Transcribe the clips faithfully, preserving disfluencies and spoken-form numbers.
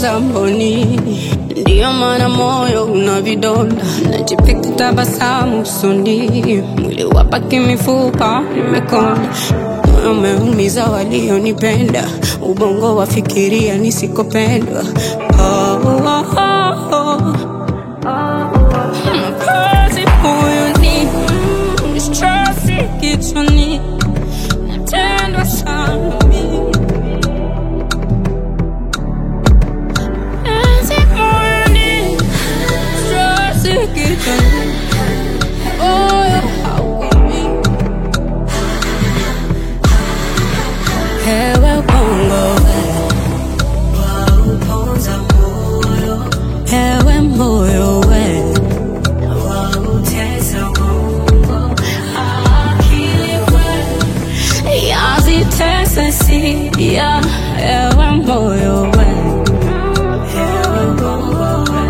uponza mboni, ndiyo maana moyo una vidonda. Najipika tabasamu usoni, mwili wapaki mifupa nimekonda. Moyo umeumiza walionipenda, ubongo wafikiria nisikopendwa. Oh, oh, oh, oh. Mkazi moyoni, stresi kichwani, natendwa sana mimi. Mkazi moyoni, stresi kichwani, moyo haukomi. Hewe bongo we, wauponza moyo. Hewe moyo we, wautesa bongo. Akili we, yazitesa siya. Hewe moyo we, hewe bongo we,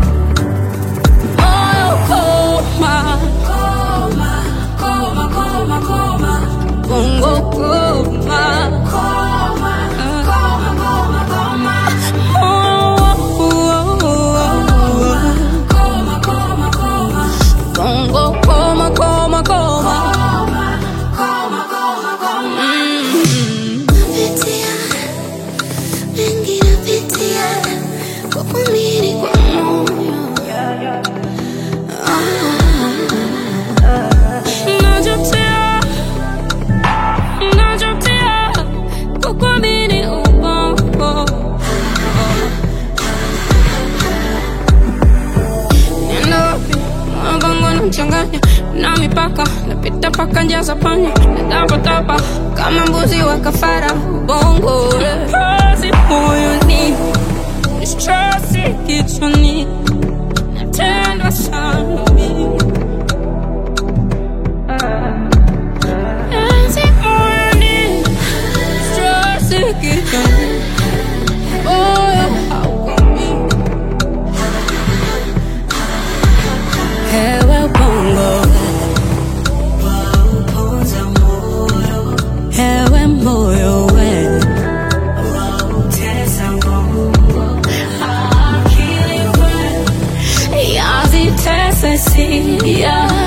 moyo koma, koma, koma, koma, koma, bongo koma, koma, koma, koma, koma, oh, oh, oh, koma, koma, koma, bongo koma, koma, koma, koma, koma, koma. Napitia, mengi napitia, kwa kumiri kwa moyo. Najutia, najutia, kukuamini ubongo. Nenda wapi, mwangu unamchanganya na mipaka, napita paka njia za panya, natapatapa kama mbuzi wa kafara. Ubongo kazi moyoni, stresi kichwani, natendwa sana mimi. Kazi moyoni, stresi kichwani, moyo haukomi. Hewe bongo we, wauponza moyo. Hewe moyo we, wautesa bongo. Akili we, yazitesa siya.